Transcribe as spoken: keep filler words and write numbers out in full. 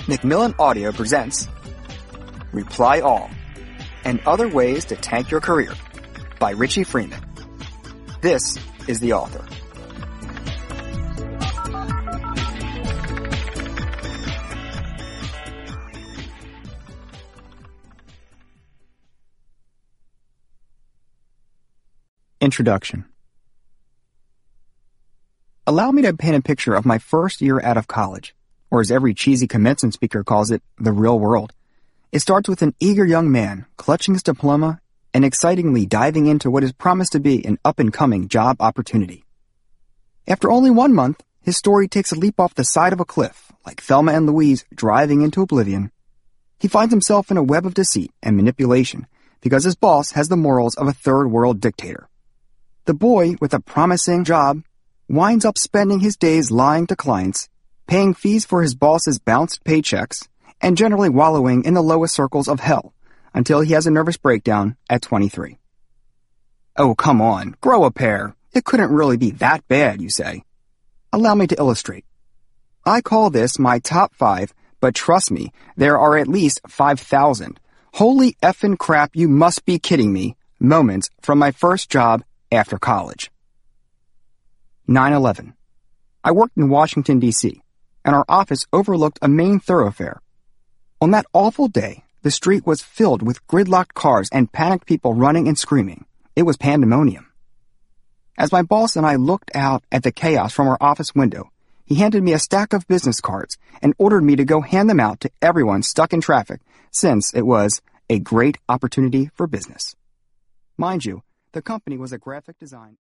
Macmillan Audio presents Reply All and Other Ways to Tank Your Career by Richie Freeman. This is the author. Introduction. Allow me to paint a picture of my first year out of college, or as every cheesy commencement speaker calls it, the real world. It starts with an eager young man clutching his diploma and excitingly diving into what is promised to be an up-and-coming job opportunity. After only one month, his story takes a leap off the side of a cliff, like Thelma and Louise driving into oblivion. He finds himself in a web of deceit and manipulation because his boss has the morals of a third-world dictator. The boy with a promising job winds up spending his days lying to clients, paying fees for his boss's bounced paychecks, and generally wallowing in the lowest circles of hell until he has a nervous breakdown at twenty-three. Oh, come on, grow a pair. It couldn't really be that bad, you say. Allow me to illustrate. I call this my top five, but trust me, there are at least five thousand. Holy effing crap, you must be kidding me, moments from my first job after college. nine eleven. I worked in Washington, D C, and our office overlooked a main thoroughfare. On that awful day, the street was filled with gridlocked cars and panicked people running and screaming. It was pandemonium. As my boss and I looked out at the chaos from our office window, he handed me a stack of business cards and ordered me to go hand them out to everyone stuck in traffic, since it was a great opportunity for business. Mind you, the company was a graphic design